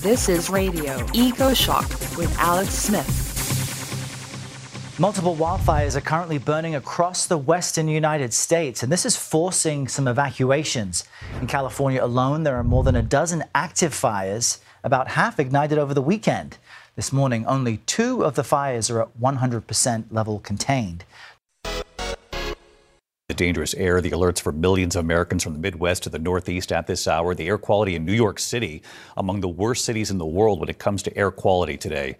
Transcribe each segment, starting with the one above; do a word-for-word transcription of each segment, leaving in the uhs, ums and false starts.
This is Radio Eco Shock with Alex Smith. Multiple wildfires are currently burning across the western United States, and this is forcing some evacuations. In California alone, there are more than a dozen active fires, about half ignited over the weekend. This morning, only two of the fires are at one hundred percent level contained. The dangerous air, the alerts for millions of Americans from the Midwest to the Northeast at this hour. The air quality in New York City, among the worst cities in the world when it comes to air quality today.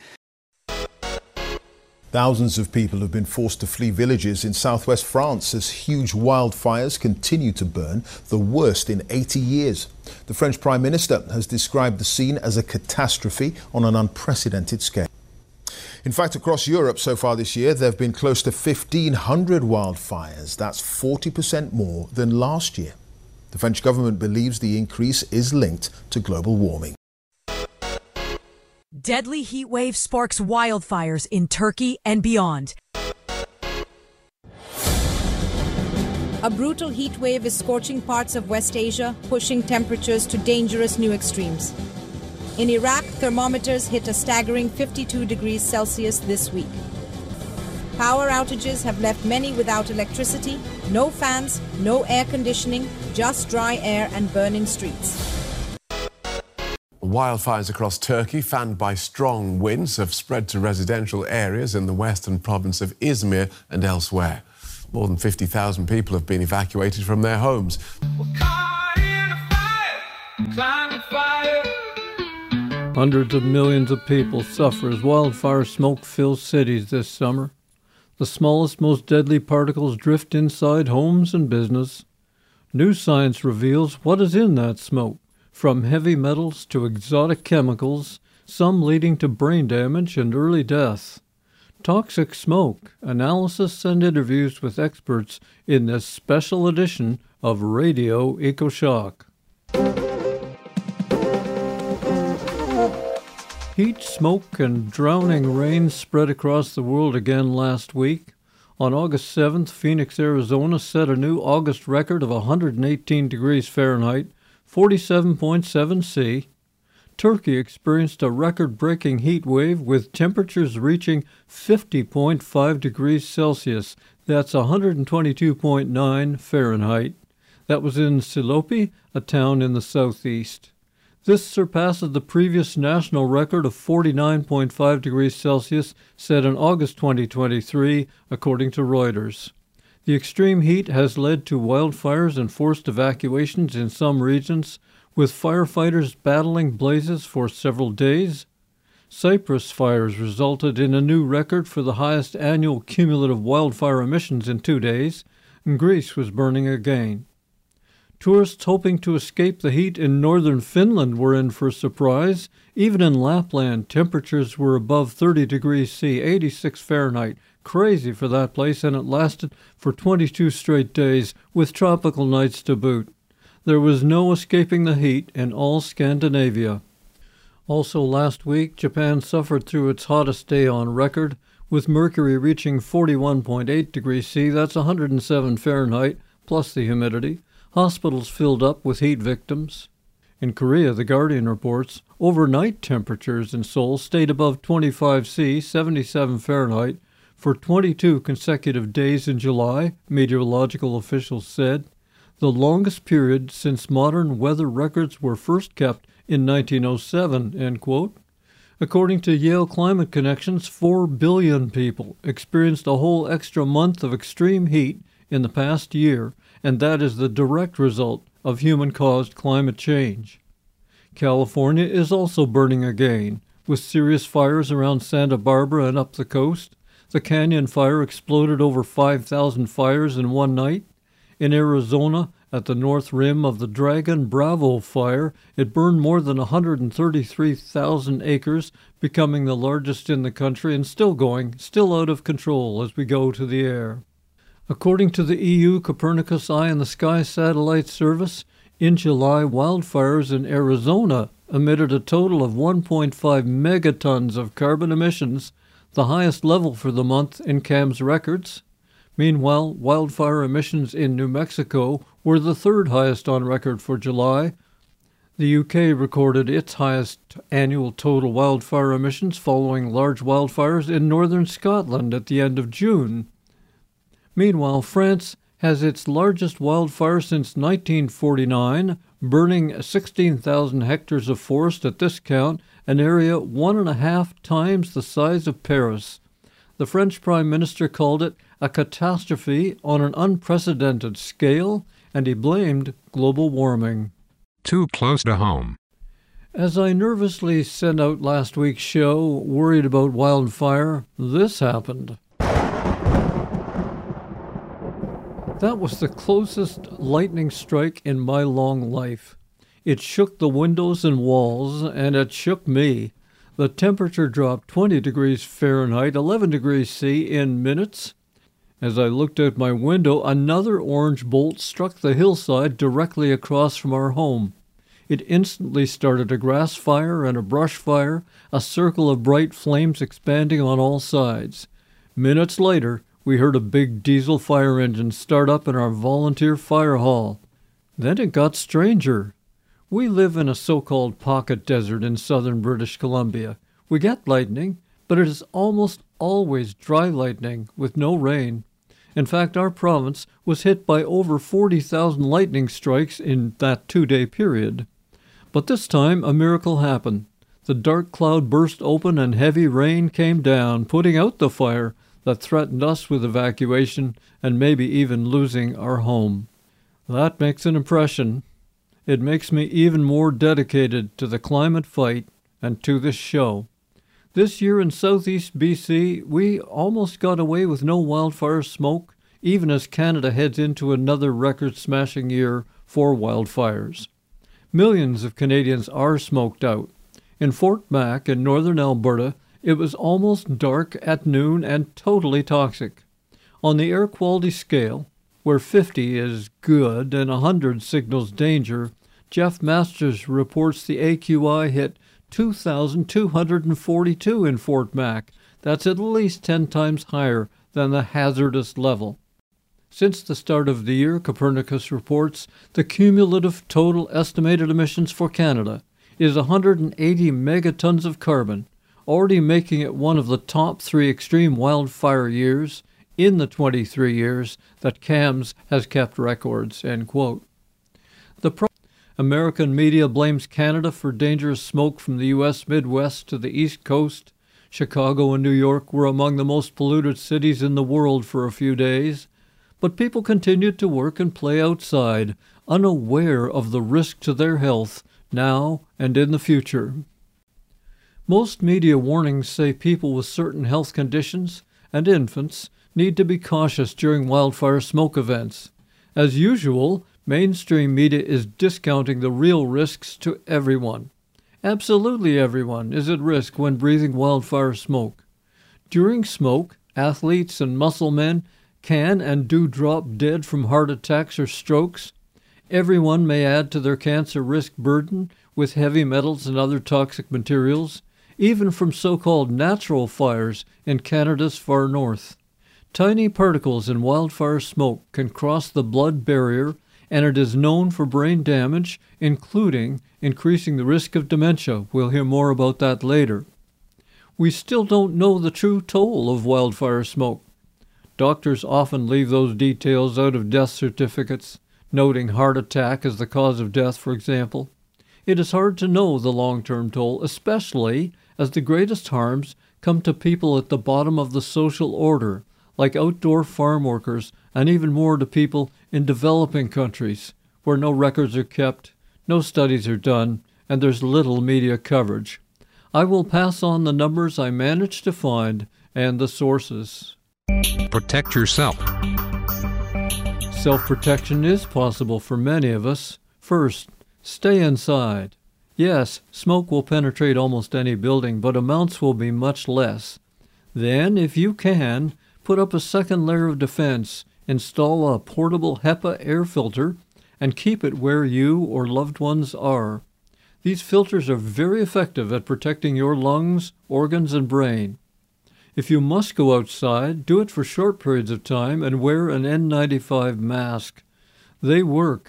Thousands of people have been forced to flee villages in southwest France as huge wildfires continue to burn, the worst in eighty years. The French Prime Minister has described the scene as a catastrophe on an unprecedented scale. In fact, across Europe so far this year, there have been close to fifteen hundred wildfires. That's forty percent more than last year. The French government believes the increase is linked to global warming. Deadly heat wave sparks wildfires in Turkey and beyond. A brutal heat wave is scorching parts of West Asia, pushing temperatures to dangerous new extremes. In Iraq, thermometers hit a staggering fifty-two degrees Celsius this week. Power outages have left many without electricity, no fans, no air conditioning, just dry air and burning streets. Wildfires across Turkey, fanned by strong winds, have spread to residential areas in the western province of Izmir and elsewhere. More than fifty thousand people have been evacuated from their homes. We're caught in a fire, climbing fire. Hundreds of millions of people suffer as wildfire smoke fills cities this summer. The smallest, most deadly particles drift inside homes and business. New science reveals what is in that smoke, from heavy metals to exotic chemicals, some leading to brain damage and early death. Toxic smoke, analysis and interviews with experts in this special edition of Radio EcoShock. Heat, smoke, and drowning rain spread across the world again last week. On August seventh, Phoenix, Arizona set a new August record of one hundred eighteen degrees Fahrenheit, forty-seven point seven C. Turkey experienced a record-breaking heat wave with temperatures reaching fifty point five degrees Celsius. That's one hundred twenty-two point nine Fahrenheit. That was in Silopi, a town in the southeast. This surpasses the previous national record of forty-nine point five degrees Celsius set in August twenty twenty-three, according to Reuters. The extreme heat has led to wildfires and forced evacuations in some regions, with firefighters battling blazes for several days. Cyprus fires resulted in a new record for the highest annual cumulative wildfire emissions in two days, and Greece was burning again. Tourists hoping to escape the heat in northern Finland were in for a surprise. Even in Lapland, temperatures were above thirty degrees C, eighty-six Fahrenheit. Crazy for that place, and it lasted for twenty-two straight days, with tropical nights to boot. There was no escaping the heat in all Scandinavia. Also last week, Japan suffered through its hottest day on record, with mercury reaching forty-one point eight degrees C, that's one hundred seven Fahrenheit, plus the humidity. Hospitals filled up with heat victims. In Korea, The Guardian reports, overnight temperatures in Seoul stayed above twenty-five C, seventy-seven Fahrenheit, for twenty-two consecutive days in July, meteorological officials said, the longest period since modern weather records were first kept in nineteen oh seven, end quote. According to Yale Climate Connections, four billion people experienced a whole extra month of extreme heat in the past year, and that is the direct result of human-caused climate change. California is also burning again, with serious fires around Santa Barbara and up the coast. The Canyon Fire exploded over five thousand fires in one night. In Arizona, at the north rim of the Dragon Bravo Fire, it burned more than one hundred thirty-three thousand acres, becoming the largest in the country and still going, still out of control as we go to the air. According to the E U Copernicus Eye in the Sky satellite service, in July, wildfires in Arizona emitted a total of one point five megatons of carbon emissions, the highest level for the month in C A M's records. Meanwhile, wildfire emissions in New Mexico were the third highest on record for July. The U K recorded its highest annual total wildfire emissions following large wildfires in northern Scotland at the end of June. Meanwhile, France has its largest wildfire since nineteen forty-nine, burning sixteen thousand hectares of forest at this count, an area one and a half times the size of Paris. The French Prime Minister called it a catastrophe on an unprecedented scale, and he blamed global warming. Too close to home. As I nervously sent out last week's show, worried about wildfire, this happened. That was the closest lightning strike in my long life. It shook the windows and walls, and it shook me. The temperature dropped twenty degrees Fahrenheit, eleven degrees C in minutes. As I looked out my window, another orange bolt struck the hillside directly across from our home. It instantly started a grass fire and a brush fire, a circle of bright flames expanding on all sides. Minutes later, we heard a big diesel fire engine start up in our volunteer fire hall. Then it got stranger. We live in a so-called pocket desert in southern British Columbia. We get lightning, but it is almost always dry lightning with no rain. In fact, our province was hit by over forty thousand lightning strikes in that two-day period. But this time, a miracle happened. The dark cloud burst open and heavy rain came down, putting out the fire that threatened us with evacuation and maybe even losing our home. That makes an impression. It makes me even more dedicated to the climate fight and to this show. This year in southeast B C, we almost got away with no wildfire smoke, even as Canada heads into another record-smashing year for wildfires. Millions of Canadians are smoked out. In Fort Mac in northern Alberta, it was almost dark at noon and totally toxic. On the air quality scale, where fifty is good and one hundred signals danger, Jeff Masters reports the A Q I hit two thousand two hundred forty-two in Fort Mac. That's at least ten times higher than the hazardous level. Since the start of the year, Copernicus reports the cumulative total estimated emissions for Canada is one hundred eighty megatons of carbon, already making it one of the top three extreme wildfire years in the twenty-three years that C A M S has kept records, end quote. The pro- American media blames Canada for dangerous smoke from the U S Midwest to the East Coast. Chicago and New York were among the most polluted cities in the world for a few days, but people continued to work and play outside, unaware of the risk to their health now and in the future. Most media warnings say people with certain health conditions and infants need to be cautious during wildfire smoke events. As usual, mainstream media is discounting the real risks to everyone. Absolutely everyone is at risk when breathing wildfire smoke. During smoke, athletes and muscle men can and do drop dead from heart attacks or strokes. Everyone may add to their cancer risk burden with heavy metals and other toxic materials, even from so-called natural fires in Canada's far north. Tiny particles in wildfire smoke can cross the blood barrier, and it is known for brain damage, including increasing the risk of dementia. We'll hear more about that later. We still don't know the true toll of wildfire smoke. Doctors often leave those details out of death certificates, noting heart attack as the cause of death, for example. It is hard to know the long-term toll, especially as the greatest harms come to people at the bottom of the social order, like outdoor farm workers, and even more to people in developing countries, where no records are kept, no studies are done, and there's little media coverage. I will pass on the numbers I managed to find and the sources. Protect yourself. Self-protection is possible for many of us. First, stay inside. Yes, smoke will penetrate almost any building, but amounts will be much less. Then, if you can, put up a second layer of defense, install a portable HEPA air filter, and keep it where you or loved ones are. These filters are very effective at protecting your lungs, organs, and brain. If you must go outside, do it for short periods of time and wear an N ninety-five mask. They work.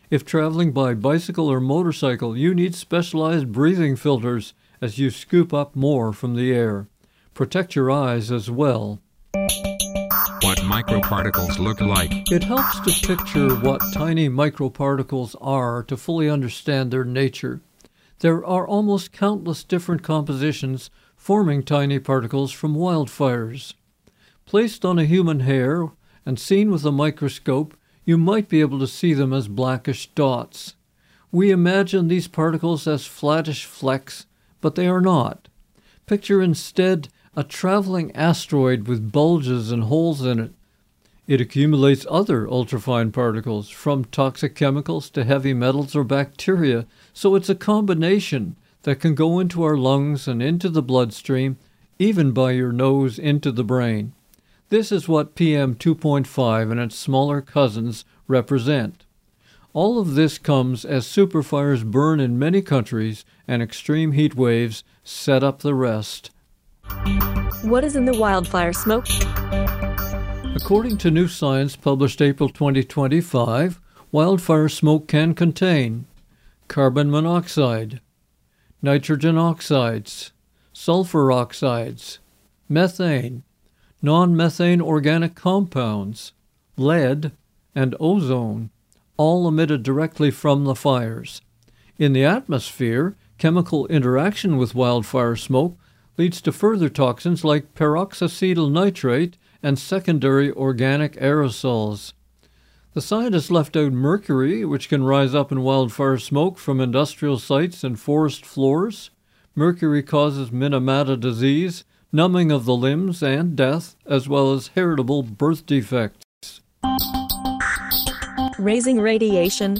If traveling by bicycle or motorcycle, you need specialized breathing filters as you scoop up more from the air. Protect your eyes as well. What microparticles look like. It helps to picture what tiny microparticles are to fully understand their nature. There are almost countless different compositions forming tiny particles from wildfires. Placed on a human hair and seen with a microscope, you might be able to see them as blackish dots. We imagine these particles as flattish flecks, but they are not. Picture instead a traveling asteroid with bulges and holes in it. It accumulates other ultrafine particles, from toxic chemicals to heavy metals or bacteria, so it's a combination that can go into our lungs and into the bloodstream, even by your nose into the brain. This is what P M two point five and its smaller cousins represent. All of this comes as superfires burn in many countries and extreme heat waves set up the rest. What is in the wildfire smoke? According to New Science published April twenty twenty-five, wildfire smoke can contain carbon monoxide, nitrogen oxides, sulfur oxides, methane, non-methane organic compounds, lead, and ozone, all emitted directly from the fires. In the atmosphere, chemical interaction with wildfire smoke leads to further toxins like peroxacetyl nitrate and secondary organic aerosols. The scientists left out mercury, which can rise up in wildfire smoke from industrial sites and forest floors. Mercury causes Minamata disease, numbing of the limbs, and death, as well as heritable birth defects. Raising radiation.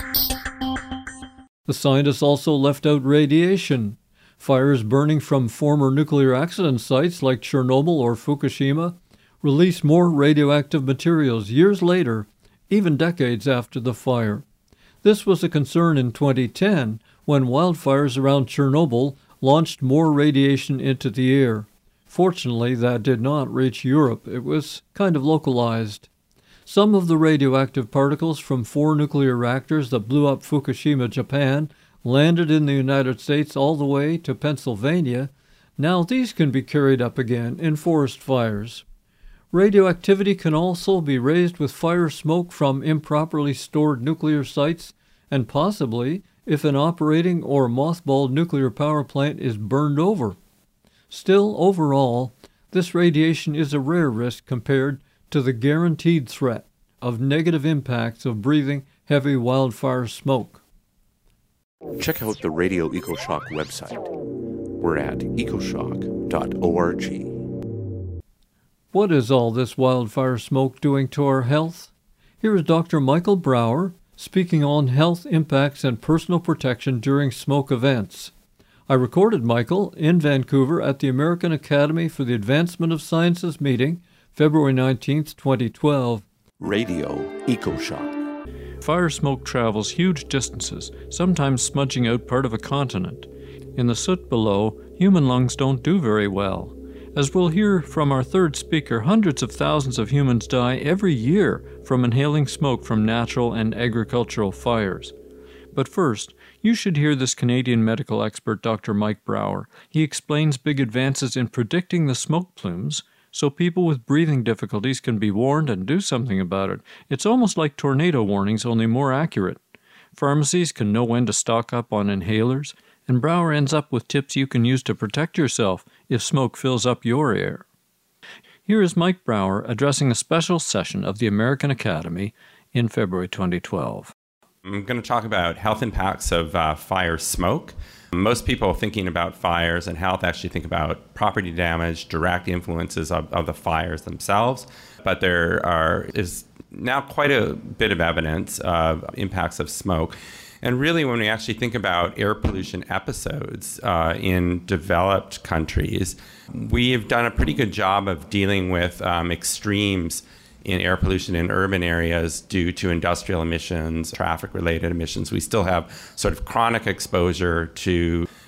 The scientists also left out radiation. Fires burning from former nuclear accident sites like Chernobyl or Fukushima release more radioactive materials years later, even decades after the fire. This was a concern in twenty ten when wildfires around Chernobyl launched more radiation into the air. Fortunately, that did not reach Europe. It was kind of localized. Some of the radioactive particles from four nuclear reactors that blew up Fukushima, Japan, landed in the United States all the way to Pennsylvania. Now these can be carried up again in forest fires. Radioactivity can also be raised with fire smoke from improperly stored nuclear sites, and possibly if an operating or mothballed nuclear power plant is burned over. Still, overall, this radiation is a rare risk compared to the guaranteed threat of negative impacts of breathing heavy wildfire smoke. Check out the Radio EcoShock website. We're at ecoshock dot org. What is all this wildfire smoke doing to our health? Here is Doctor Michael Brower speaking on health impacts and personal protection during smoke events. I recorded Michael in Vancouver at the American Academy for the Advancement of Sciences meeting, February nineteenth, twenty twelve. Radio EcoShock. Fire smoke travels huge distances, sometimes smudging out part of a continent. In the soot below, human lungs don't do very well. As we'll hear from our third speaker, hundreds of thousands of humans die every year from inhaling smoke from natural and agricultural fires. But first, you should hear this Canadian medical expert, Doctor Mike Brower. He explains big advances in predicting the smoke plumes so people with breathing difficulties can be warned and do something about it. It's almost like tornado warnings, only more accurate. Pharmacies can know when to stock up on inhalers, and Brower ends up with tips you can use to protect yourself if smoke fills up your air. Here is Mike Brower addressing a special session of the American Academy in February twenty twelve. I'm going to talk about health impacts of uh, fire smoke. Most people thinking about fires and health actually think about property damage, direct influences of, of the fires themselves. But there are is now quite a bit of evidence of impacts of smoke. And really, when we actually think about air pollution episodes uh, in developed countries, we've done a pretty good job of dealing with um, extremes in air pollution in urban areas due to industrial emissions, traffic-related emissions. We still have sort of chronic exposure to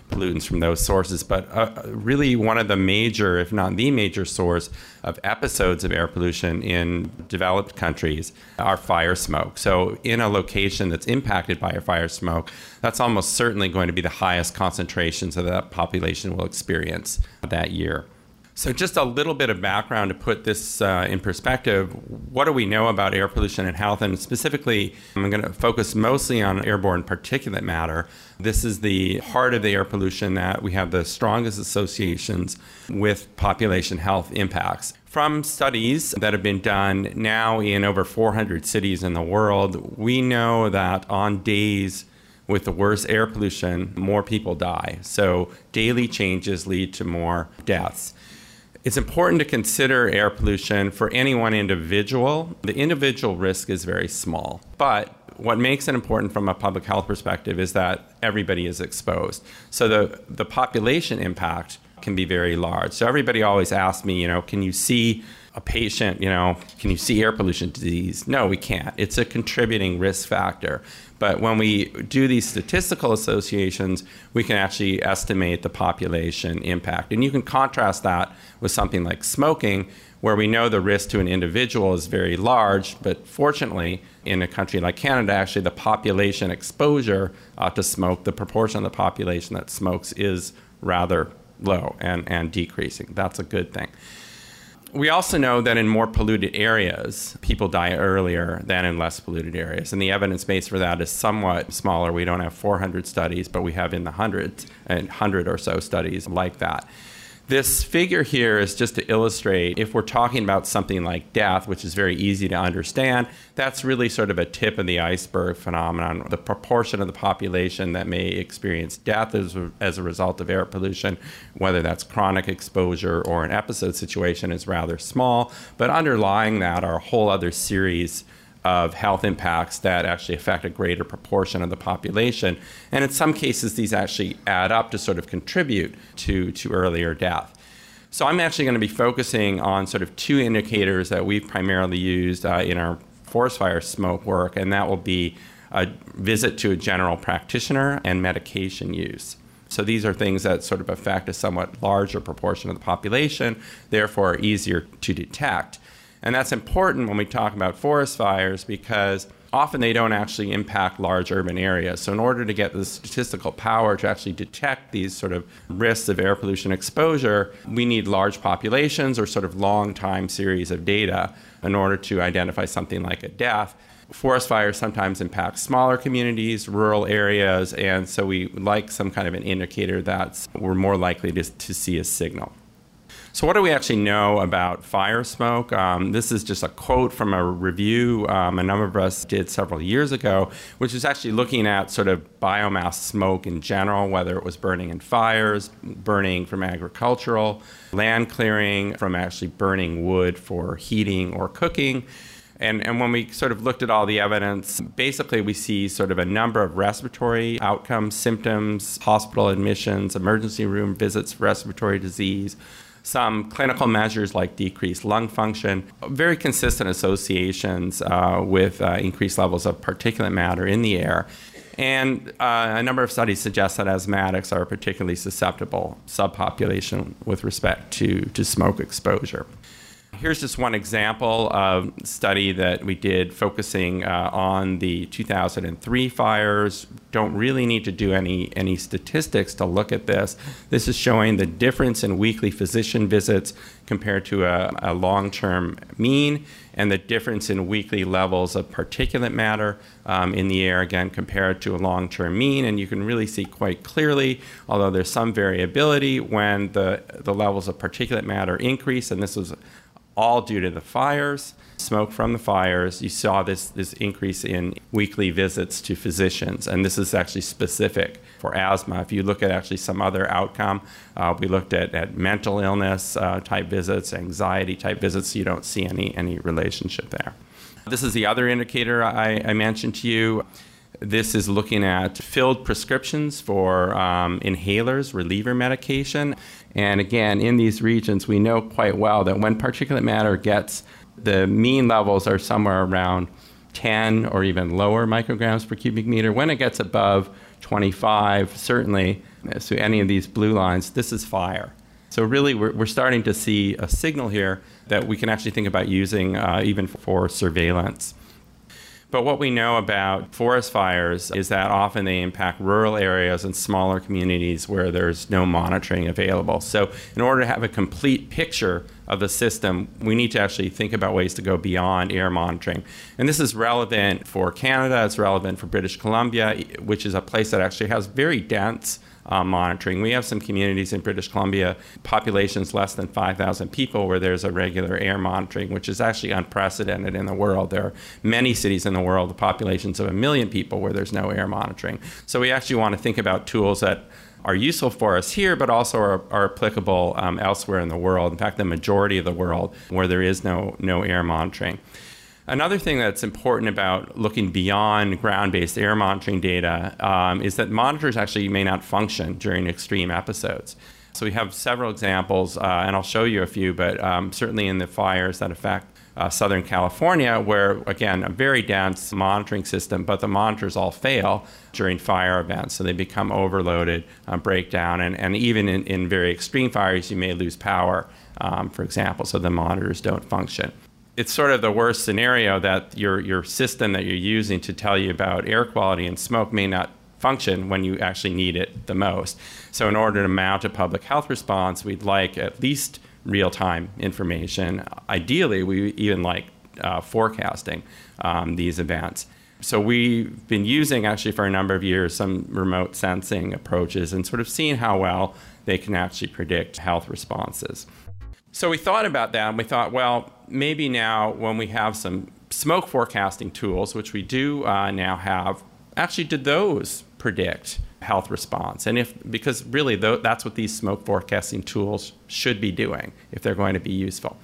pollutants from those sources. But uh, really one of the major, if not the major source of episodes of air pollution in developed countries are fire smoke. So in a location that's impacted by a fire smoke, that's almost certainly going to be the highest concentrations that that population will experience that year. So just a little bit of background to put this uh, in perspective. What do we know about air pollution and health? And specifically, I'm going to focus mostly on airborne particulate matter. This is the heart of the air pollution that we have the strongest associations with population health impacts. From studies that have been done now in over four hundred cities in the world, we know that on days with the worst air pollution, more people die. So daily changes lead to more deaths. It's important to consider air pollution for any one individual. The individual risk is very small, but what makes it important from a public health perspective is that everybody is exposed. So the, the population impact can be very large. So everybody always asks me, you know, can you see a patient, you know, can you see air pollution disease? No, we can't. It's a contributing risk factor. But when we do these statistical associations, we can actually estimate the population impact. And you can contrast that with something like smoking, where we know the risk to an individual is very large, but fortunately, in a country like Canada, actually the population exposure uh, to smoke, the proportion of the population that smokes is rather low and, and decreasing. That's a good thing. We also know that in more polluted areas, people die earlier than in less polluted areas. And the evidence base for that is somewhat smaller. We don't have four hundred studies, but we have in the hundreds, and one hundred or so studies like that. This figure here is just to illustrate, if we're talking about something like death, which is very easy to understand, that's really sort of a tip of the iceberg phenomenon. The proportion of the population that may experience death as, as a result of air pollution, whether that's chronic exposure or an episode situation, is rather small. But underlying that are a whole other series of health impacts that actually affect a greater proportion of the population. And in some cases, these actually add up to sort of contribute to, to earlier death. So I'm actually going to be focusing on sort of two indicators that we've primarily used uh, in our forest fire smoke work, and that will be a visit to a general practitioner and medication use. So these are things that sort of affect a somewhat larger proportion of the population, therefore are easier to detect. And that's important when we talk about forest fires because often they don't actually impact large urban areas. So in order to get the statistical power to actually detect these sort of risks of air pollution exposure, we need large populations or sort of long time series of data in order to identify something like a death. Forest fires sometimes impact smaller communities, rural areas, and so we like some kind of an indicator that we're more likely to, to see a signal. So what do we actually know about fire smoke? Um, this is just a quote from a review um, a number of us did several years ago, which is actually looking at sort of biomass smoke in general, whether it was burning in fires, burning from agricultural, land clearing, from actually burning wood for heating or cooking. And, and when we sort of looked at all the evidence, basically we see sort of a number of respiratory outcomes, symptoms, hospital admissions, emergency room visits for respiratory disease, some clinical measures like decreased lung function, very consistent associations uh, with uh, increased levels of particulate matter in the air. And uh, a number of studies suggest that asthmatics are a particularly susceptible subpopulation with respect to, to smoke exposure. Here's just one example of a study that we did focusing uh, on the two thousand three fires. Don't really need to do any, any statistics to look at this. This is showing the difference in weekly physician visits compared to a, a long-term mean, and the difference in weekly levels of particulate matter um, in the air, again, compared to a long-term mean. And you can really see quite clearly, although there's some variability, when the, the levels of particulate matter increase, and this was all due to the fires, smoke from the fires, you saw this, this increase in weekly visits to physicians. And this is actually specific for asthma. If you look at actually some other outcome, uh, we looked at, at mental illness uh, type visits, anxiety type visits, you don't see any, any relationship there. This is the other indicator I, I mentioned to you. This is looking at filled prescriptions for um, inhalers, reliever medication. And again, in these regions, we know quite well that when particulate matter gets, the mean levels are somewhere around ten or even lower micrograms per cubic meter. When it gets above twenty-five, certainly, so any of these blue lines, this is fire. So really, we're, we're starting to see a signal here that we can actually think about using uh, even for surveillance. But what we know about forest fires is that often they impact rural areas and smaller communities where there's no monitoring available. So in order to have a complete picture of the system, we need to actually think about ways to go beyond air monitoring. And this is relevant for Canada, it's relevant for British Columbia, which is a place that actually has very dense Uh, monitoring. We have some communities in British Columbia, populations less than five thousand people, where there's a regular air monitoring, which is actually unprecedented in the world. There are many cities in the world with populations of a million people where there's no air monitoring. So we actually want to think about tools that are useful for us here, but also are, are applicable um, elsewhere in the world. In fact, the majority of the world where there is no, no air monitoring. Another thing that's important about looking beyond ground-based air monitoring data um, is that monitors actually may not function during extreme episodes. So we have several examples, uh, and I'll show you a few, but um, certainly in the fires that affect uh, Southern California, where, again, a very dense monitoring system, but the monitors all fail during fire events, so they become overloaded, uh, break down, and, and even in, in very extreme fires, you may lose power, um, for example, so the monitors don't function. It's sort of the worst scenario that your, your system that you're using to tell you about air quality and smoke may not function when you actually need it the most. So in order to mount a public health response, we'd like at least real-time information. Ideally, we even like uh, forecasting um, these events. So we've been using, actually for a number of years, some remote sensing approaches and sort of seeing how well they can actually predict health responses. So we thought about that, and we thought, well, maybe now when we have some smoke forecasting tools, which we do uh, now have, actually did those predict health response? And if, because really th- that's what these smoke forecasting tools should be doing if they're going to be useful.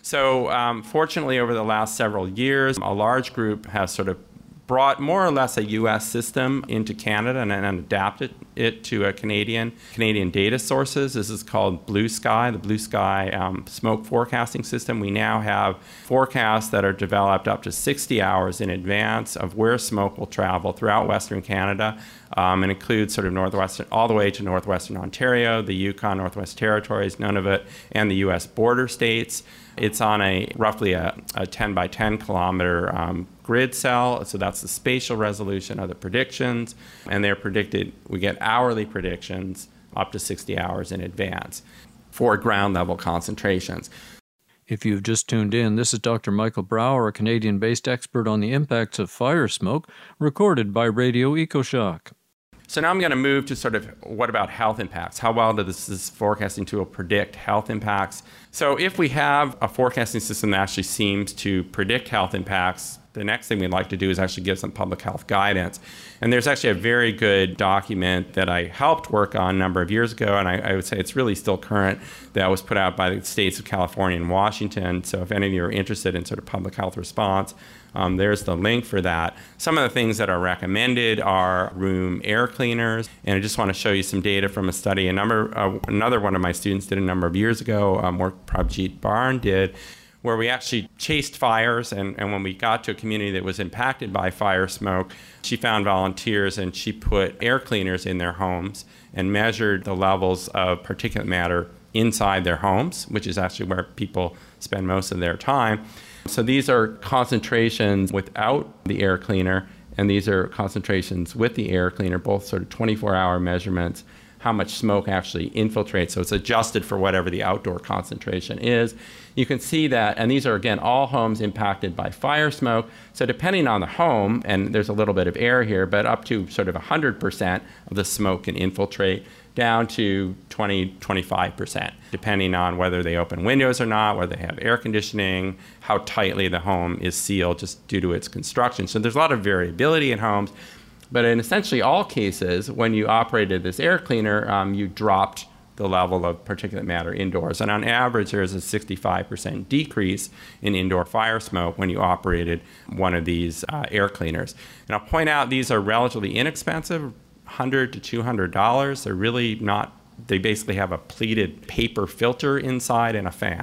So um, fortunately, over the last several years, a large group has sort of brought more or less a U S system into Canada and, and adapted it to a Canadian Canadian data sources. This is called Blue Sky, the Blue Sky um, smoke forecasting system. We now have forecasts that are developed up to sixty hours in advance of where smoke will travel throughout Western Canada. Um, and includes sort of northwestern, all the way to northwestern Ontario, the Yukon, Northwest Territories, Nunavut, and the U S border states. It's on a roughly a, a ten by ten kilometer um, grid cell, so that's the spatial resolution of the predictions, and they're predicted, we get hourly predictions up to sixty hours in advance for ground level concentrations. If you've just tuned in, this is Doctor Michael Brower, a Canadian-based expert on the impacts of fire smoke, recorded by Radio EcoShock. So now I'm going to move to sort of what about health impacts? How well does this forecasting tool predict health impacts? So if we have a forecasting system that actually seems to predict health impacts, the next thing we'd like to do is actually give some public health guidance. And there's actually a very good document that I helped work on a number of years ago, and I, I would say it's really still current, that was put out by the states of California and Washington. So if any of you are interested in sort of public health response, um, there's the link for that. Some of the things that are recommended are room air cleaners, and I just want to show you some data from a study. A number, uh, another one of my students did a number of years ago, um, work Prabhjit Barn did, where we actually chased fires, and, and when we got to a community that was impacted by fire smoke, she found volunteers and she put air cleaners in their homes and measured the levels of particulate matter inside their homes, which is actually where people spend most of their time. So these are concentrations without the air cleaner, and these are concentrations with the air cleaner, both sort of twenty-four hour measurements, how much smoke actually infiltrates. So it's adjusted for whatever the outdoor concentration is. You can see that, and these are, again, all homes impacted by fire smoke. So depending on the home, and there's a little bit of air here, but up to sort of one hundred percent of the smoke can infiltrate, down to twenty, twenty-five percent, depending on whether they open windows or not, whether they have air conditioning, how tightly the home is sealed just due to its construction. So there's a lot of variability in homes. But in essentially all cases, when you operated this air cleaner, um, you dropped the level of particulate matter indoors. And on average, there's a sixty-five percent decrease in indoor fire smoke when you operated one of these uh, air cleaners. And I'll point out these are relatively inexpensive, one hundred to two hundred dollars. They're really not, they basically have a pleated paper filter inside and a fan.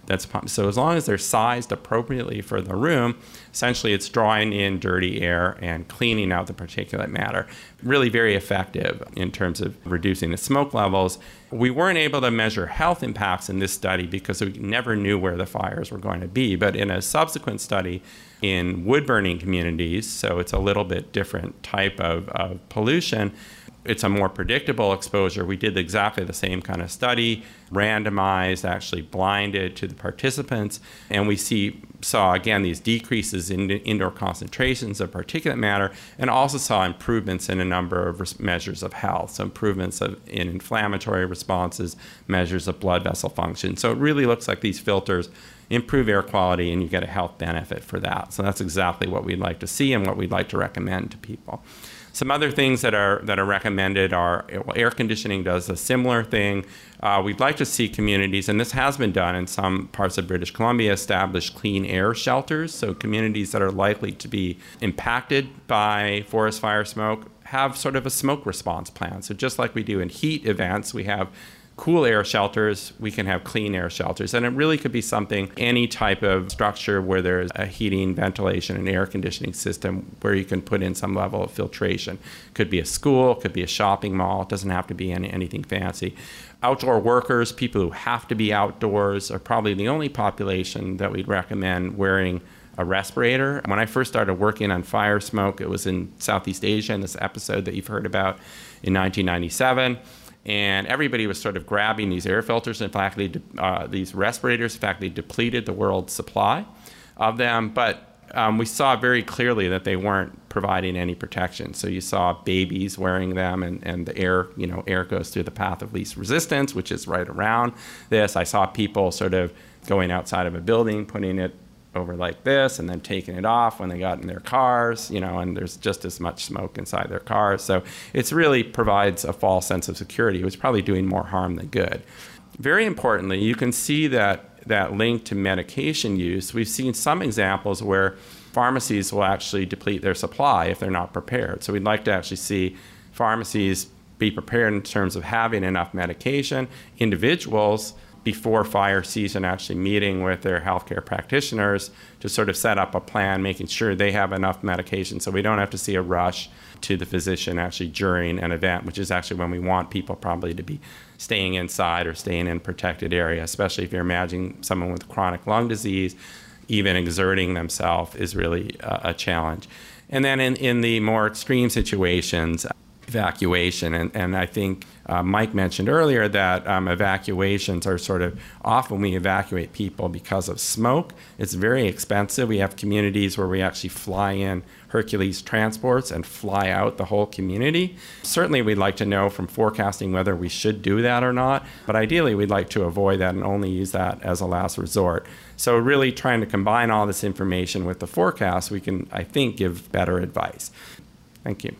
that's pumped. So as long as they're sized appropriately for the room, essentially it's drawing in dirty air and cleaning out the particulate matter. Really very effective in terms of reducing the smoke levels. We weren't able to measure health impacts in this study because we never knew where the fires were going to be. But in a subsequent study in wood-burning communities, so it's a little bit different type of, of pollution, it's a more predictable exposure. We did exactly the same kind of study, randomized, actually blinded to the participants, and we see saw again these decreases in indoor concentrations of particulate matter, and also saw improvements in a number of measures of health, so improvements of, in inflammatory responses, measures of blood vessel function. So it really looks like these filters improve air quality, and you get a health benefit for that. So that's exactly what we'd like to see and what we'd like to recommend to people. Some other things that are that are recommended are, well, air conditioning does a similar thing. Uh, we'd like to see communities, and this has been done in some parts of British Columbia, establish clean air shelters. So communities that are likely to be impacted by forest fire smoke have sort of a smoke response plan. So just like we do in heat events, we have cool air shelters, we can have clean air shelters. And it really could be something, any type of structure where there's a heating, ventilation, and air conditioning system where you can put in some level of filtration. Could be a school, could be a shopping mall, it doesn't have to be any, anything fancy. Outdoor workers, people who have to be outdoors, are probably the only population that we'd recommend wearing a respirator. When I first started working on fire smoke, it was in Southeast Asia, in this episode that you've heard about in nineteen ninety-seven. And everybody was sort of grabbing these air filters. In fact, they, uh, these respirators, in fact, they depleted the world's supply of them. But um, we saw very clearly that they weren't providing any protection. So you saw babies wearing them, and, and the air, you know, air goes through the path of least resistance, which is right around this. I saw people sort of going outside of a building, putting it over like this, and then taking it off when they got in their cars, you know, and there's just as much smoke inside their cars. So it really provides a false sense of security. It was probably doing more harm than good. Very importantly, you can see that that link to medication use. We've seen some examples where pharmacies will actually deplete their supply if they're not prepared. So we'd like to actually see pharmacies be prepared in terms of having enough medication. Individuals, before fire season, actually meeting with their healthcare practitioners to sort of set up a plan, making sure they have enough medication so we don't have to see a rush to the physician actually during an event, which is actually when we want people probably to be staying inside or staying in protected area, especially if you're imagining someone with chronic lung disease. Even exerting themselves is really a, a challenge. And then in, in the more extreme situations, evacuation. And, and I think uh, Mike mentioned earlier that um, evacuations are sort of, often we evacuate people because of smoke. It's very expensive. We have communities where we actually fly in Hercules transports and fly out the whole community. Certainly we'd like to know from forecasting whether we should do that or not, but ideally we'd like to avoid that and only use that as a last resort. So really trying to combine all this information with the forecast, we can, I think, give better advice. Thank you.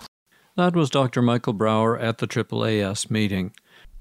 That was Doctor Michael Brower at the triple A S meeting.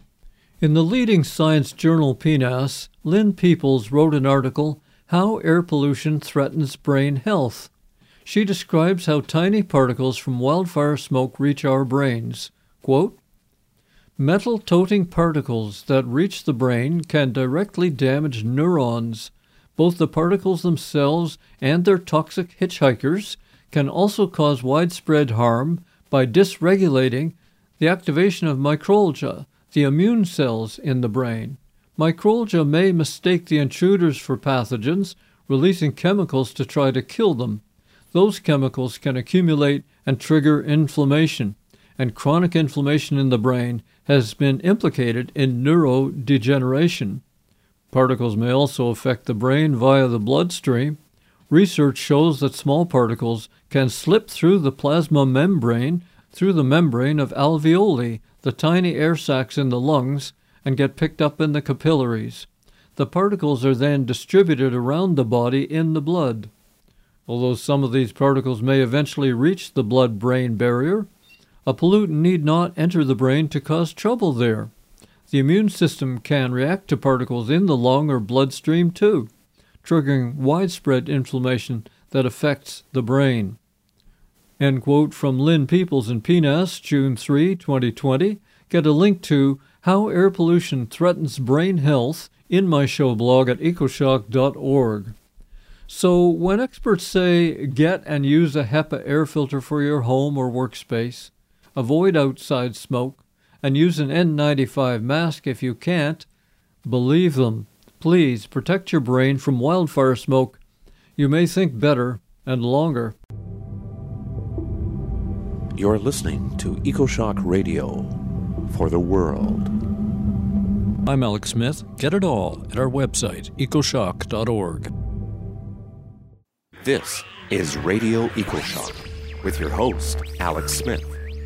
In the leading science journal P N A S, Lynn Peoples wrote an article, How Air Pollution Threatens Brain Health. She describes how tiny particles from wildfire smoke reach our brains. Quote, metal-toting particles that reach the brain can directly damage neurons. Both the particles themselves and their toxic hitchhikers can also cause widespread harm by dysregulating the activation of microglia, the immune cells in the brain. Microglia may mistake the intruders for pathogens, releasing chemicals to try to kill them. Those chemicals can accumulate and trigger inflammation, and chronic inflammation in the brain has been implicated in neurodegeneration. Particles may also affect the brain via the bloodstream. Research shows that small particles can slip through the plasma membrane, through the membrane of alveoli, the tiny air sacs in the lungs, and get picked up in the capillaries. The particles are then distributed around the body in the blood. Although some of these particles may eventually reach the blood-brain barrier, a pollutant need not enter the brain to cause trouble there. The immune system can react to particles in the lung or bloodstream too, triggering widespread inflammation that affects the brain. End quote from Lynn Peoples in P N A S, June third, twenty twenty. Get a link to How Air Pollution Threatens Brain Health in my show blog at ecoshock dot org. So when experts say get and use a HEPA air filter for your home or workspace, avoid outside smoke, and use an N ninety-five mask if you can't, believe them. Please protect your brain from wildfire smoke. You may think better and longer. You're listening to EcoShock Radio for the world. I'm Alex Smith. Get it all at our website, ecoshock dot org. This is Radio EcoShock with your host, Alex Smith.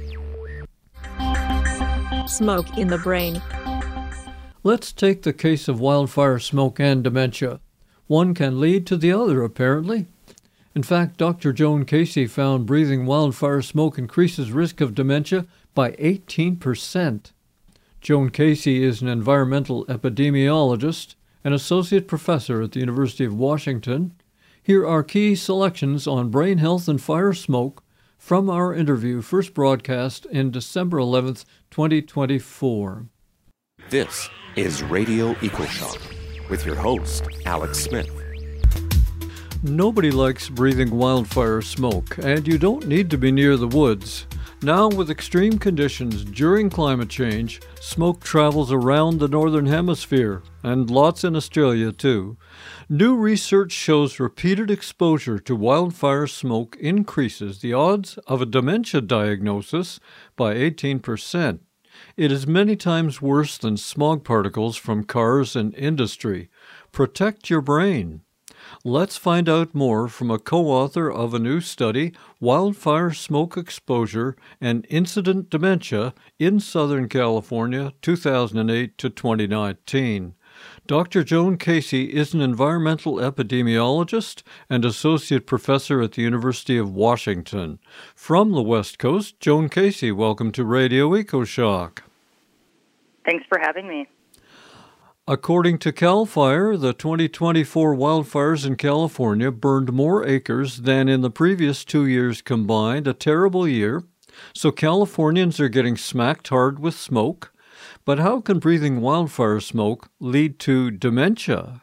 Smoke in the brain. Let's take the case of wildfire smoke and dementia. One can lead to the other, apparently. In fact, Doctor Joan Casey found breathing wildfire smoke increases risk of dementia by eighteen percent. Joan Casey is an environmental epidemiologist and associate professor at the University of Washington. Here are key selections on brain health and fire smoke from our interview, first broadcast in December eleventh, twenty twenty-four. This is Radio EcoShock with your host, Alex Smith. Nobody likes breathing wildfire smoke, and you don't need to be near the woods. Now, with extreme conditions during climate change, smoke travels around the Northern Hemisphere, and lots in Australia too. New research shows repeated exposure to wildfire smoke increases the odds of a dementia diagnosis by eighteen percent. It is many times worse than smog particles from cars and industry. Protect your brain. Let's find out more from a co-author of a new study, Wildfire Smoke Exposure and Incident Dementia in Southern California, two thousand eight to twenty nineteen. Doctor Joan Casey is an environmental epidemiologist and associate professor at the University of Washington. From the West Coast, Joan Casey, welcome to Radio EcoShock. Thanks for having me. According to CAL FIRE, the twenty twenty-four wildfires in California burned more acres than in the previous two years combined, a terrible year. So Californians are getting smacked hard with smoke. But how can breathing wildfire smoke lead to dementia?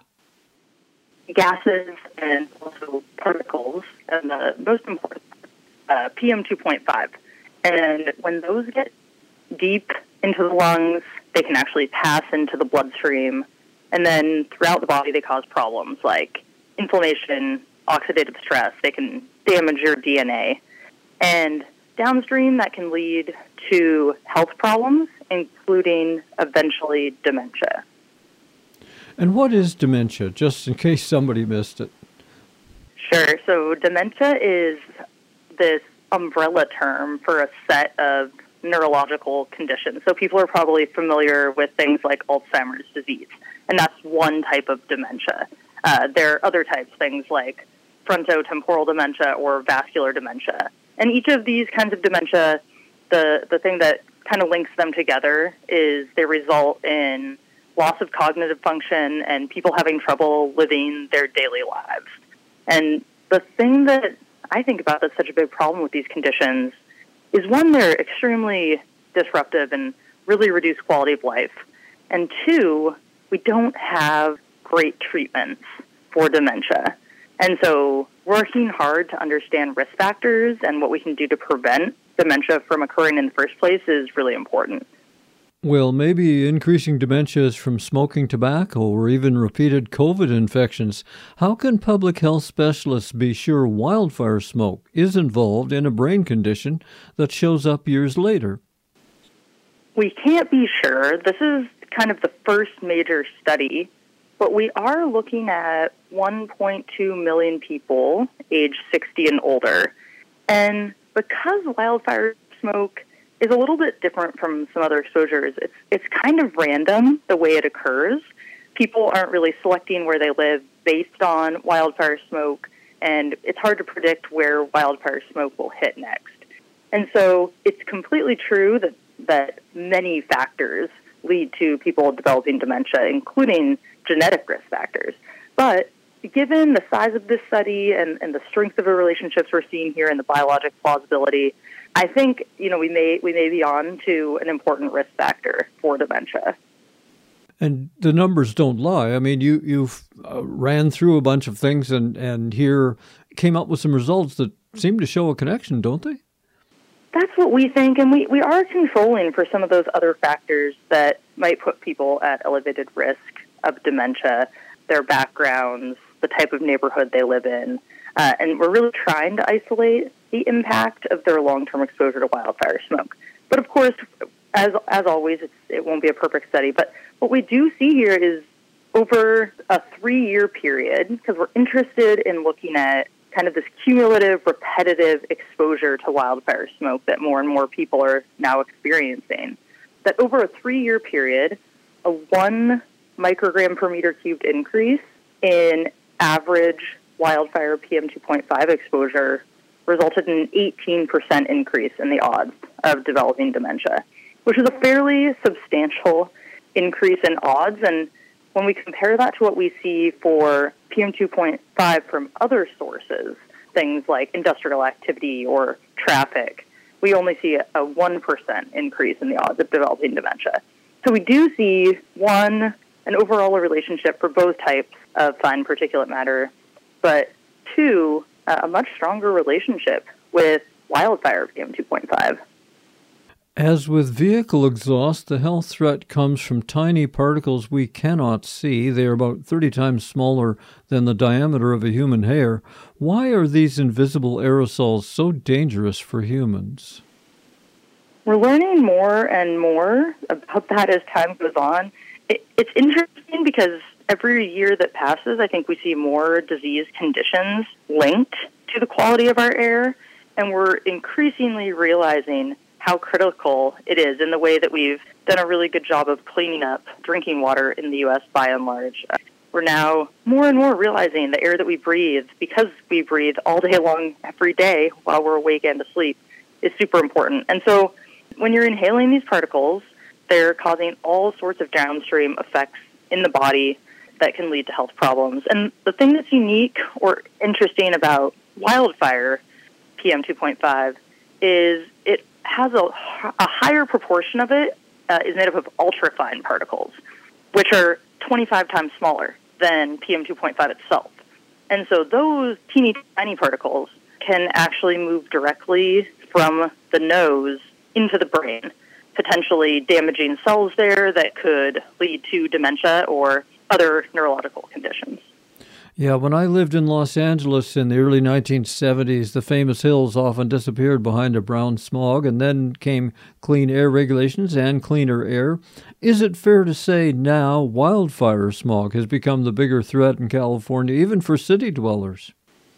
Gases and also particles, and the most important, uh, P M two point five. And when those get deep into the lungs, they can actually pass into the bloodstream. And then throughout the body, they cause problems like inflammation, oxidative stress. They can damage your D N A. And downstream, that can lead to health problems, including eventually dementia. And what is dementia, just in case somebody missed it? Sure. So dementia is this umbrella term for a set of neurological conditions. So people are probably familiar with things like Alzheimer's disease, and that's one type of dementia. Uh, there are other types, things like frontotemporal dementia or vascular dementia. And each of these kinds of dementia, the, the thing that kind of links them together is they result in loss of cognitive function and people having trouble living their daily lives. And the thing that I think about that's such a big problem with these conditions is, one, they're extremely disruptive and really reduce quality of life. And two, we don't have great treatments for dementia. And so working hard to understand risk factors and what we can do to prevent dementia from occurring in the first place is really important. Well, maybe increasing dementia is from smoking tobacco or even repeated COVID infections. How can public health specialists be sure wildfire smoke is involved in a brain condition that shows up years later? We can't be sure. This is kind of the first major study, but we are looking at one point two million people age sixty and older. And because wildfire smoke is a little bit different from some other exposures, it's it's kind of random the way it occurs. People aren't really selecting where they live based on wildfire smoke, and it's hard to predict where wildfire smoke will hit next. And so it's completely true that, that many factors lead to people developing dementia, including genetic risk factors. But given the size of this study and, and the strength of the relationships we're seeing here and the biologic plausibility, I think, you know, we may we may be on to an important risk factor for dementia. And the numbers don't lie. I mean, you you've uh, ran through a bunch of things and, and here came up with some results that seem to show a connection, don't they? That's what we think, and we, we are controlling for some of those other factors that might put people at elevated risk of dementia, their backgrounds, the type of neighborhood they live in, uh, and we're really trying to isolate the impact of their long-term exposure to wildfire smoke. But of course, as as always, it's, it won't be a perfect study, but what we do see here is over a three-year period, because we're interested in looking at kind of this cumulative, repetitive exposure to wildfire smoke that more and more people are now experiencing, that over a three-year period, a one microgram per meter cubed increase in average wildfire P M two point five exposure resulted in an eighteen percent increase in the odds of developing dementia, which is a fairly substantial increase in odds. And when we compare that to what we see for P M two point five from other sources, things like industrial activity or traffic, we only see a one percent increase in the odds of developing dementia. So we do see, one, an overall relationship for both types of fine particulate matter, but two, a much stronger relationship with wildfire P M two point five. As with vehicle exhaust, the health threat comes from tiny particles we cannot see. They are about thirty times smaller than the diameter of a human hair. Why are these invisible aerosols so dangerous for humans? We're learning more and more about that as time goes on. It, it's interesting because every year that passes, I think we see more disease conditions linked to the quality of our air, and we're increasingly realizing how critical it is in the way that we've done a really good job of cleaning up drinking water in the U S by and large. We're now more and more realizing the air that we breathe, because we breathe all day long, every day, while we're awake and asleep, is super important. And so when you're inhaling these particles, they're causing all sorts of downstream effects in the body that can lead to health problems. And the thing that's unique or interesting about wildfire P M two point five is it has a, a higher proportion of it uh, is made up of ultrafine particles, which are twenty-five times smaller than P M two point five itself. And so those teeny tiny particles can actually move directly from the nose into the brain, potentially damaging cells there that could lead to dementia or other neurological conditions. Yeah, when I lived in Los Angeles in the early nineteen seventies, the famous hills often disappeared behind a brown smog, and then came clean air regulations and cleaner air. Is it fair to say now wildfire smog has become the bigger threat in California, even for city dwellers?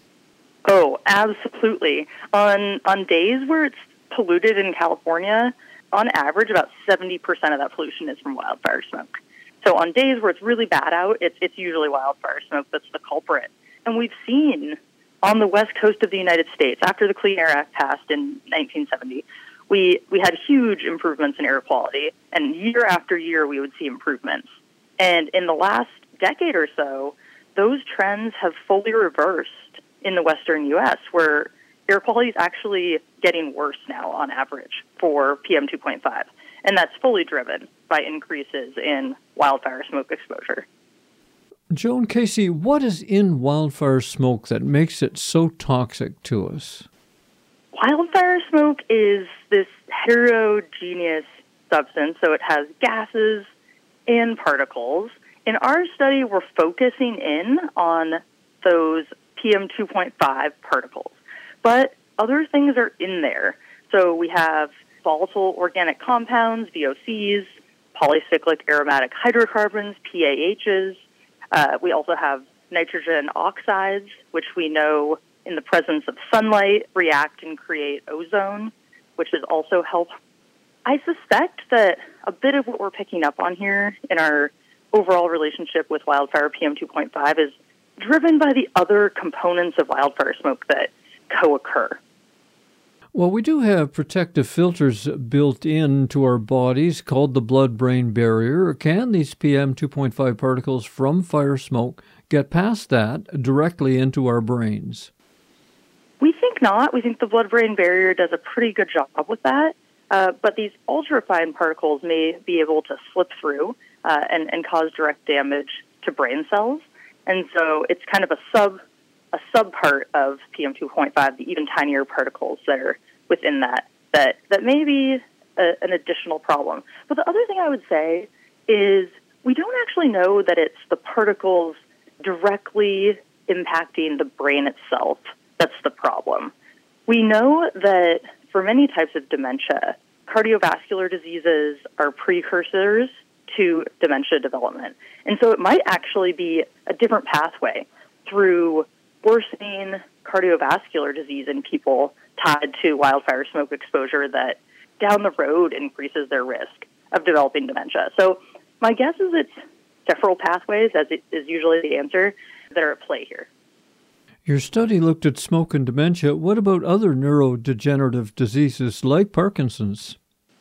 Oh, absolutely. On on days where it's polluted in California, on average, about seventy percent of that pollution is from wildfire smoke. So on days where it's really bad out, it's it's usually wildfire smoke that's the culprit. And we've seen on the west coast of the United States, after the Clean Air Act passed in nineteen seventy, we, we had huge improvements in air quality, and year after year we would see improvements. And in the last decade or so, those trends have fully reversed in the western U S, where air quality is actually getting worse now on average for P M two point five. And that's fully driven by increases in wildfire smoke exposure. Joan Casey, what is in wildfire smoke that makes it so toxic to us? Wildfire smoke is this heterogeneous substance, so it has gases and particles. In our study, we're focusing in on those P M two point five particles, but other things are in there. So we have volatile organic compounds, V O Cs, polycyclic aromatic hydrocarbons, P A Hs. Uh, we also have nitrogen oxides, which we know in the presence of sunlight react and create ozone, which is also health. I suspect that a bit of what we're picking up on here in our overall relationship with wildfire P M two point five is driven by the other components of wildfire smoke that co-occur. Well, we do have protective filters built into our bodies called the blood-brain barrier. Can these P M two point five particles from fire smoke get past that directly into our brains? We think not. We think the blood-brain barrier does a pretty good job with that. Uh, but these ultrafine particles may be able to slip through uh, and, and cause direct damage to brain cells. And so it's kind of a sub a subpart of P M two point five, the even tinier particles that are within that, that, that may be a, an additional problem. But the other thing I would say is we don't actually know that it's the particles directly impacting the brain itself that's the problem. We know that for many types of dementia, cardiovascular diseases are precursors to dementia development. And so it might actually be a different pathway through worsening cardiovascular disease in people tied to wildfire smoke exposure that down the road increases their risk of developing dementia. So my guess is it's several pathways, as it is usually the answer, that are at play here. Your study looked at smoke and dementia. What about other neurodegenerative diseases like Parkinson's?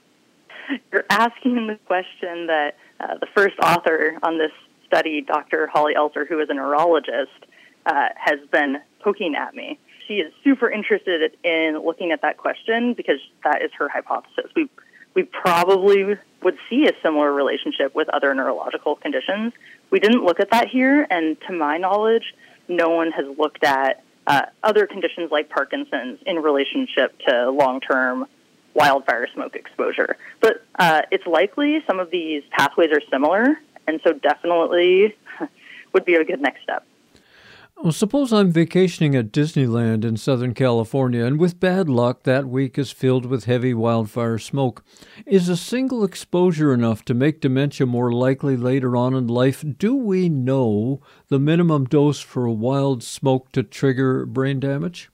You're asking the question that uh, the first author on this study, Doctor Holly Elser, who is a neurologist, uh, has been poking at me. She is super interested in looking at that question because that is her hypothesis. We we probably would see a similar relationship with other neurological conditions. We didn't look at that here, and to my knowledge, no one has looked at uh, other conditions like Parkinson's in relationship to long-term wildfire smoke exposure. But uh, it's likely some of these pathways are similar, and so definitely would be a good next step. Well, suppose I'm vacationing at Disneyland in Southern California, and with bad luck, that week is filled with heavy wildfire smoke. Is a single exposure enough to make dementia more likely later on in life? Do we know the minimum dose for wild smoke to trigger brain damage?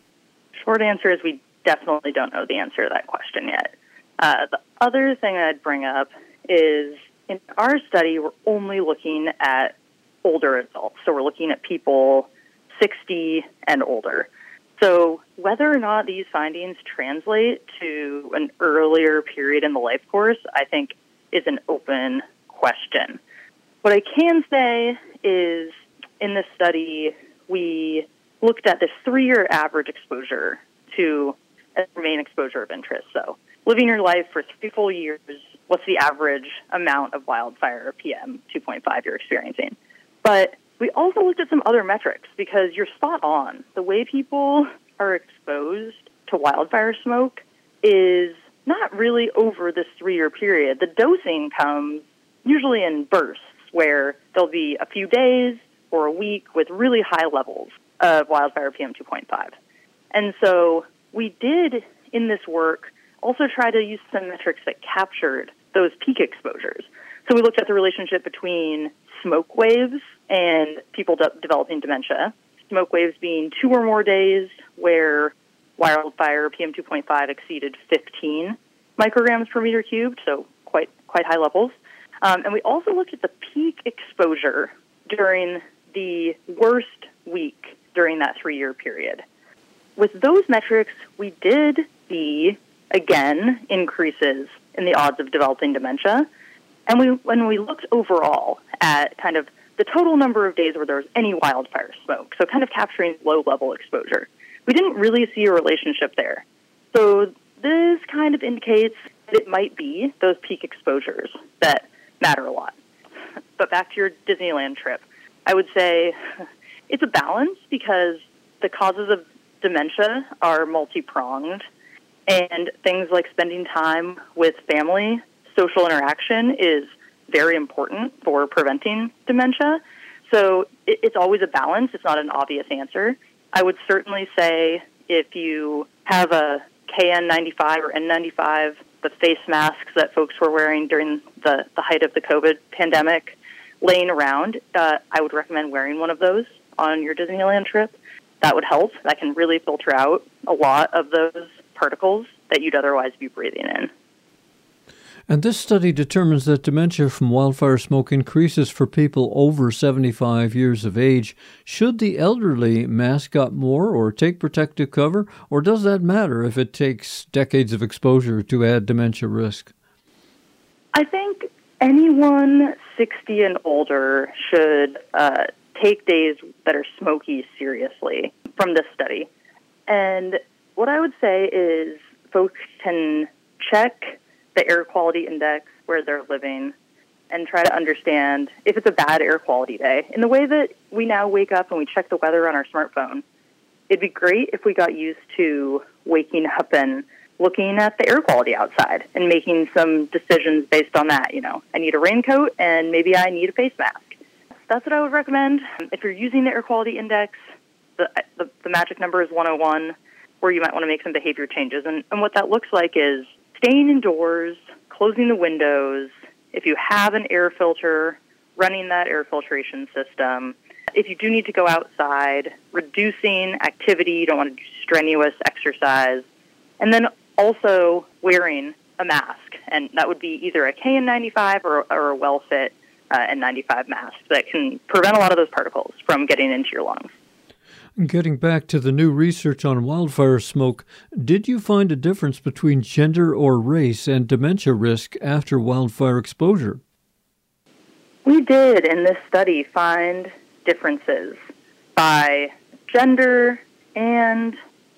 Short answer is we definitely don't know the answer to that question yet. Uh, the other thing I'd bring up is in our study, we're only looking at older adults. So we're looking at people sixty and older. So whether or not these findings translate to an earlier period in the life course, I think is an open question. What I can say is in this study, we looked at this three-year average exposure to a main exposure of interest. So living your life for three full years, what's the average amount of wildfire P M two point five you're experiencing? But we also looked at some other metrics because you're spot on. The way people are exposed to wildfire smoke is not really over this three-year period. The dosing comes usually in bursts where there'll be a few days or a week with really high levels of wildfire P M two point five. And so we did, in this work, also try to use some metrics that captured those peak exposures. So we looked at the relationship between smoke waves and people de- developing dementia. Smoke waves being two or more days where wildfire P M two point five exceeded fifteen micrograms per meter cubed, so quite quite high levels. Um, and we also looked at the peak exposure during the worst week during that three-year period. With those metrics, we did see, again, increases in the odds of developing dementia. And we, when we looked overall at kind of the total number of days where there was any wildfire smoke, so kind of capturing low-level exposure, we didn't really see a relationship there. So this kind of indicates that it might be those peak exposures that matter a lot. But back to your Disneyland trip, I would say it's a balance because the causes of dementia are multi-pronged, and things like spending time with family, social interaction is very important for preventing dementia. So it, it's always a balance. It's not an obvious answer. I would certainly say if you have a K N ninety-five or N ninety-five, the face masks that folks were wearing during the, the height of the COVID pandemic, laying around, uh, I would recommend wearing one of those on your Disneyland trip. That would help. That can really filter out a lot of those particles that you'd otherwise be breathing in. And this study determines that dementia from wildfire smoke increases for people over seventy-five years of age. Should the elderly mask up more or take protective cover, or does that matter if it takes decades of exposure to add dementia risk? I think anyone sixty and older should uh, take days that are smoky seriously from this study. And what I would say is folks can check the air quality index where they're living and try to understand if it's a bad air quality day. In the way that we now wake up and we check the weather on our smartphone, it'd be great if we got used to waking up and looking at the air quality outside and making some decisions based on that. You know, I need a raincoat and maybe I need a face mask. That's what I would recommend. If you're using the air quality index, the, the, the magic number is one oh one, where you might want to make some behavior changes. And, and what that looks like is staying indoors, closing the windows. If you have an air filter, running that air filtration system. If you do need to go outside, reducing activity, you don't want to do strenuous exercise. And then also wearing a mask. And that would be either a K N ninety-five or, or a well-fit uh, N ninety-five mask that can prevent a lot of those particles from getting into your lungs. Getting back to the new research on wildfire smoke, did you find a difference between gender or race and dementia risk after wildfire exposure? We did, in this study, find differences by gender and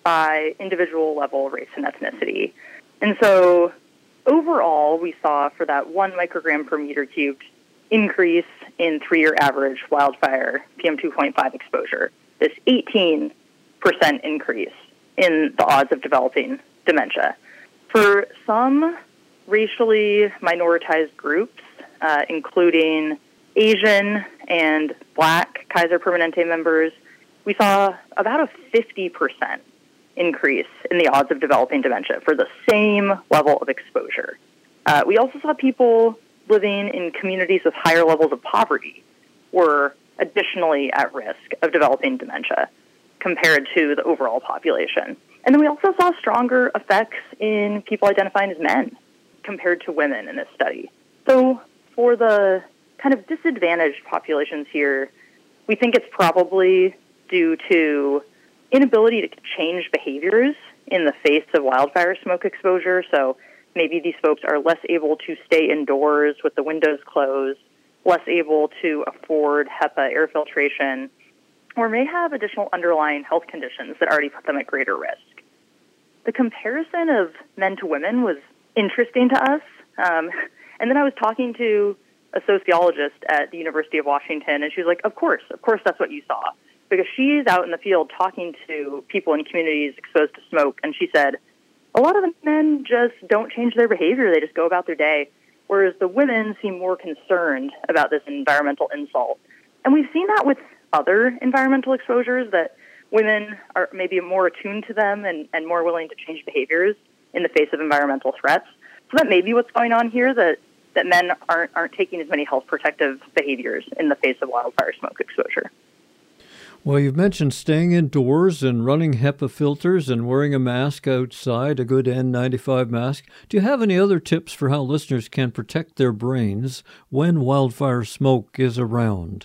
by individual level race and ethnicity. And so overall, we saw for that one microgram per meter cubed increase in three-year average wildfire P M two point five exposure, this eighteen percent increase in the odds of developing dementia. For some racially minoritized groups, uh, including Asian and Black Kaiser Permanente members, we saw about a fifty percent increase in the odds of developing dementia for the same level of exposure. Uh, we also saw people living in communities with higher levels of poverty were additionally at risk of developing dementia compared to the overall population. And then we also saw stronger effects in people identifying as men compared to women in this study. So for the kind of disadvantaged populations here, we think it's probably due to inability to change behaviors in the face of wildfire smoke exposure. So maybe these folks are less able to stay indoors with the windows closed, less able to afford HEPA air filtration, or may have additional underlying health conditions that already put them at greater risk. The comparison of men to women was interesting to us. Um, and then I was talking to a sociologist at the University of Washington, and she was like, of course, of course that's what you saw. Because she's out in the field talking to people in communities exposed to smoke, and she said, a lot of the men just don't change their behavior, they just go about their day, whereas the women seem more concerned about this environmental insult. And we've seen that with other environmental exposures, that women are maybe more attuned to them and, and more willing to change behaviors in the face of environmental threats. So that may be what's going on here, that, that men aren't, aren't taking as many health protective behaviors in the face of wildfire smoke exposure. Well, you've mentioned staying indoors and running HEPA filters and wearing a mask outside, a good N ninety-five mask. Do you have any other tips for how listeners can protect their brains when wildfire smoke is around?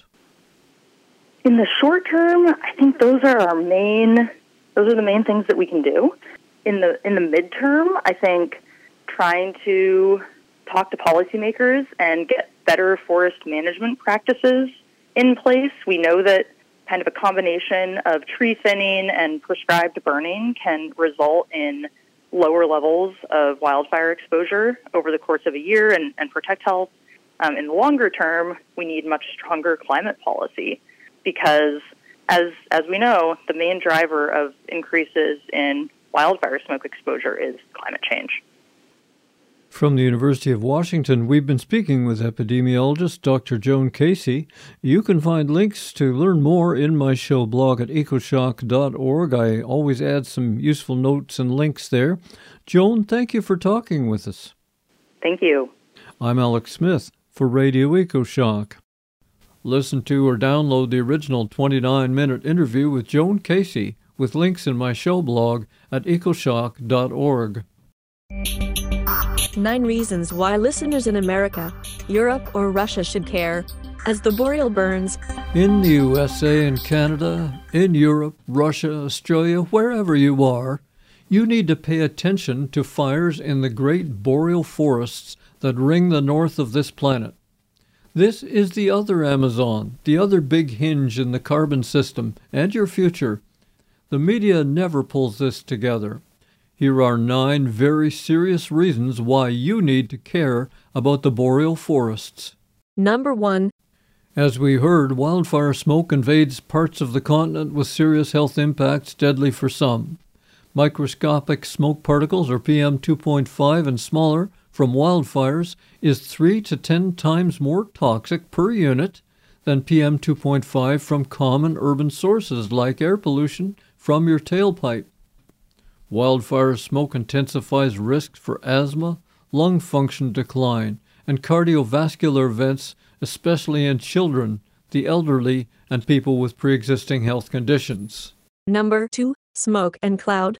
In the short term, I think those are our main, those are the main things that we can do. In the in the midterm, I think trying to talk to policymakers and get better forest management practices in place. We know that kind of a combination of tree thinning and prescribed burning can result in lower levels of wildfire exposure over the course of a year and, and protect health. Um, in the longer term, we need much stronger climate policy because, as as we know, the main driver of increases in wildfire smoke exposure is climate change. From the University of Washington, we've been speaking with epidemiologist Doctor Joan Casey. You can find links to learn more in my show blog at ecoshock dot org. I always add some useful notes and links there. Joan, thank you for talking with us. Thank you. I'm Alex Smith for Radio EcoShock. Listen to or download the original twenty-nine minute interview with Joan Casey with links in my show blog at ecoshock dot org. Nine reasons why listeners in America, Europe, or Russia should care as the boreal burns. In the U S A and Canada, in Europe, Russia, Australia, wherever you are, you need to pay attention to fires in the great boreal forests that ring the north of this planet. This is the other Amazon, the other big hinge in the carbon system and your future. The media never pulls this together. Here are nine very serious reasons why you need to care about the boreal forests. Number one. As we heard, wildfire smoke invades parts of the continent with serious health impacts, deadly for some. Microscopic smoke particles, or P M two point five and smaller, from wildfires is three to ten times more toxic per unit than P M two point five from common urban sources like air pollution from your tailpipe. Wildfire smoke intensifies risks for asthma, lung function decline, and cardiovascular events, especially in children, the elderly, and people with pre-existing health conditions. Number two, smoke and cloud.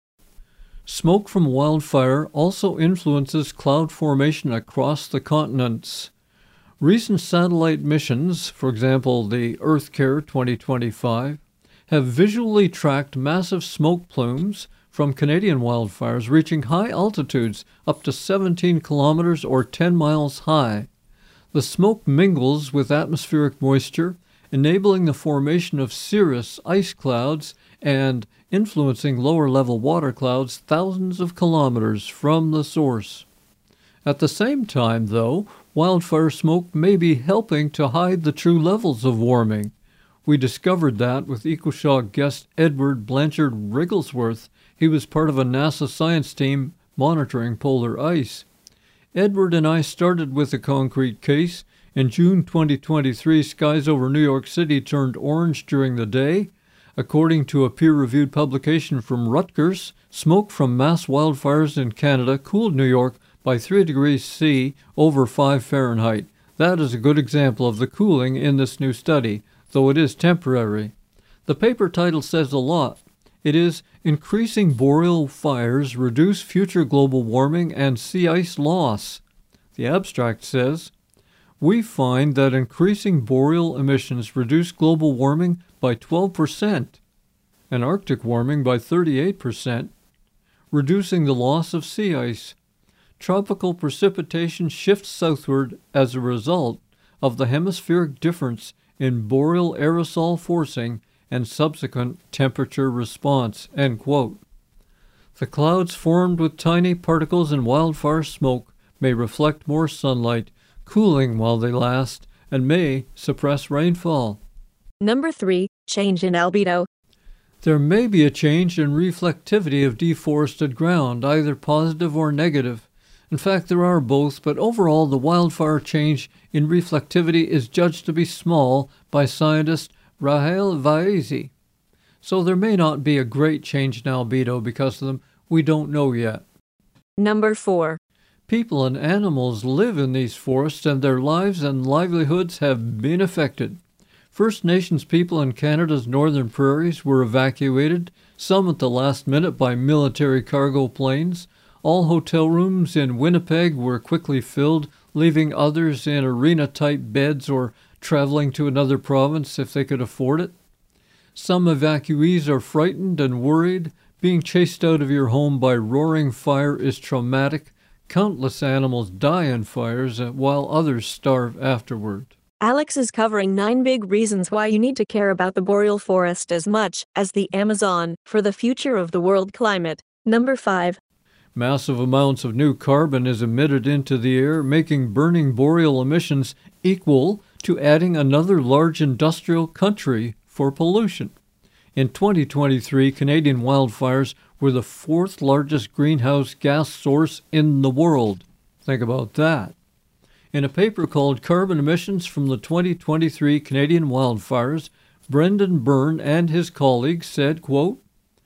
Smoke from wildfire also influences cloud formation across the continents. Recent satellite missions, for example the EarthCare twenty twenty-five, have visually tracked massive smoke plumes from Canadian wildfires reaching high altitudes up to seventeen kilometers or ten miles high. The smoke mingles with atmospheric moisture, enabling the formation of cirrus ice clouds and influencing lower-level water clouds thousands of kilometers from the source. At the same time, though, wildfire smoke may be helping to hide the true levels of warming. We discovered that with EcoShock guest Edward Blanchard Rigglesworth. He was part of a NASA science team monitoring polar ice. Edward and I started with a concrete case. In June twenty twenty-three, skies over New York City turned orange during the day. According to a peer-reviewed publication from Rutgers, smoke from mass wildfires in Canada cooled New York by three degrees C over five Fahrenheit. That is a good example of the cooling in this new study, though it is temporary. The paper title says a lot. It is Increasing Boreal Fires Reduce Future Global Warming and Sea Ice Loss. The abstract says, we find that increasing boreal emissions reduce global warming by twelve percent and Arctic warming by thirty-eight percent, reducing the loss of sea ice. Tropical precipitation shifts southward as a result of the hemispheric difference in boreal aerosol forcing and subsequent temperature response. End quote. The clouds formed with tiny particles in wildfire smoke may reflect more sunlight, cooling while they last, and may suppress rainfall. Number three, change in albedo. There may be a change in reflectivity of deforested ground, either positive or negative. In fact, there are both, but overall the wildfire change in reflectivity is judged to be small by scientist Rahel Vaezi. So there may not be a great change in albedo because of them. We don't know yet. Number four. People and animals live in these forests, and their lives and livelihoods have been affected. First Nations people in Canada's northern prairies were evacuated, some at the last minute by military cargo planes. All hotel rooms in Winnipeg were quickly filled, leaving others in arena-type beds or traveling to another province if they could afford it. Some evacuees are frightened and worried. Being chased out of your home by roaring fire is traumatic. Countless animals die in fires, while others starve afterward. Alex is covering nine big reasons why you need to care about the boreal forest as much as the Amazon for the future of the world climate. Number five. Massive amounts of new carbon is emitted into the air, making burning boreal emissions equal to adding another large industrial country for pollution. In twenty twenty-three, Canadian wildfires were the fourth largest greenhouse gas source in the world. Think about that. In a paper called Carbon Emissions from the twenty twenty-three Canadian Wildfires, Brendan Byrne and his colleagues said, quote,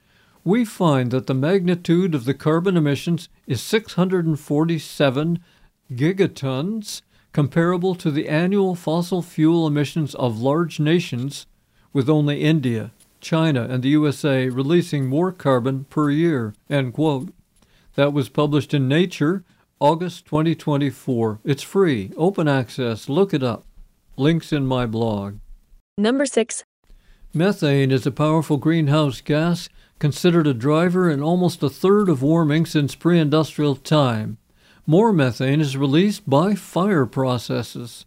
we find that the magnitude of the carbon emissions is six hundred forty-seven gigatons, comparable to the annual fossil fuel emissions of large nations, with only India, China, and the U S A releasing more carbon per year. End quote. That was published in Nature, August twenty twenty-four. It's free, open access, look it up. Links in my blog. Number six. Methane is a powerful greenhouse gas, considered a driver in almost a third of warming since pre-industrial time. More methane is released by fire processes.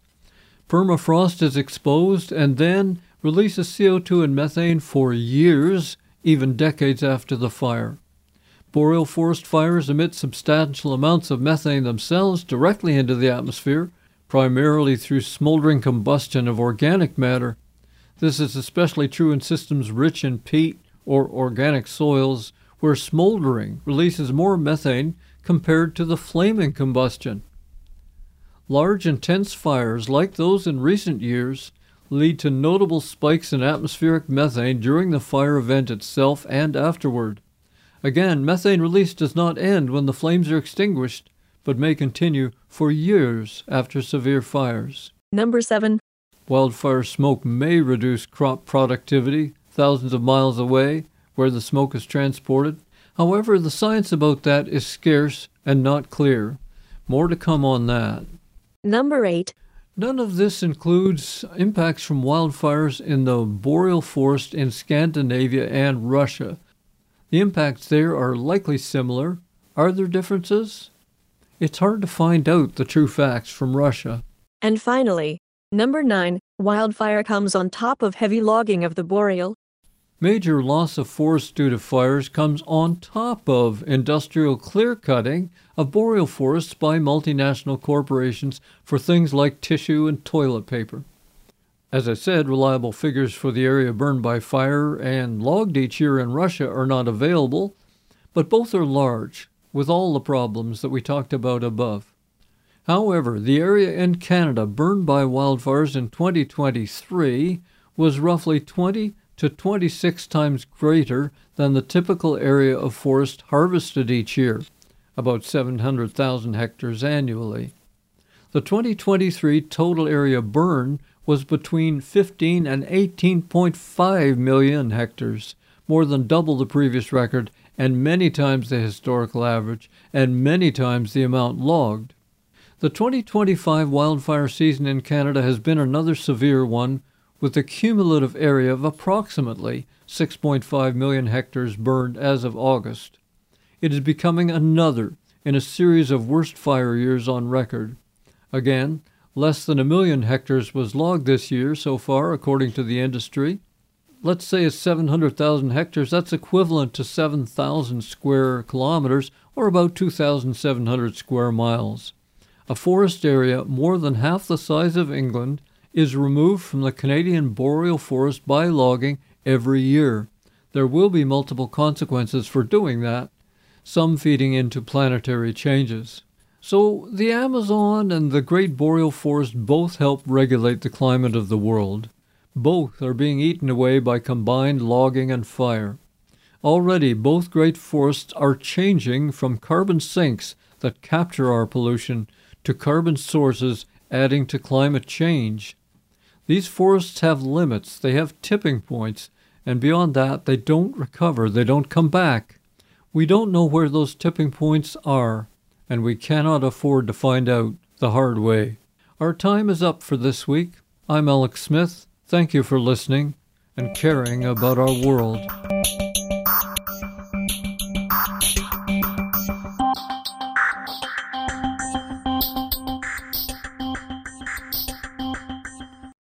Permafrost is exposed and then releases C O two and methane for years even decades after the fire. Boreal forest fires emit substantial amounts of methane themselves directly into the atmosphere, primarily through smoldering combustion of organic matter. This is especially true in systems rich in peat or organic soils, where smoldering releases more methane compared to the flaming combustion. Large, intense fires like those in recent years lead to notable spikes in atmospheric methane during the fire event itself and afterward. Again, methane release does not end when the flames are extinguished, but may continue for years after severe fires. Number seven. Wildfire smoke may reduce crop productivity thousands of miles away where the smoke is transported. However, the science about that is scarce and not clear. More to come on that. Number eight. None of this includes impacts from wildfires in the boreal forest in Scandinavia and Russia. The impacts there are likely similar. Are there differences? It's hard to find out the true facts from Russia. And finally, number nine, wildfire comes on top of heavy logging of the boreal. Major loss of forest due to fires comes on top of industrial clear-cutting of boreal forests by multinational corporations for things like tissue and toilet paper. As I said, reliable figures for the area burned by fire and logged each year in Russia are not available, but both are large, with all the problems that we talked about above. However, the area in Canada burned by wildfires in twenty twenty-three was roughly twenty to twenty-six times greater than the typical area of forest harvested each year, about seven hundred thousand hectares annually. The twenty twenty-three total area burned was between fifteen and eighteen point five million hectares, more than double the previous record and many times the historical average and many times the amount logged. The twenty twenty-five wildfire season in Canada has been another severe one, with a cumulative area of approximately six point five million hectares burned as of August. It is becoming another in a series of worst fire years on record. Again, less than a million hectares was logged this year so far, according to the industry. Let's say it's seven hundred thousand hectares. That's equivalent to seven thousand square kilometers, or about two thousand seven hundred square miles. A forest area more than half the size of England is removed from the Canadian boreal forest by logging every year. There will be multiple consequences for doing that, some feeding into planetary changes. So the Amazon and the Great Boreal Forest both help regulate the climate of the world. Both are being eaten away by combined logging and fire. Already, both great forests are changing from carbon sinks that capture our pollution to carbon sources adding to climate change. These forests have limits, they have tipping points, and beyond that, they don't recover, they don't come back. We don't know where those tipping points are, and we cannot afford to find out the hard way. Our time is up for this week. I'm Alex Smith. Thank you for listening and caring about our world.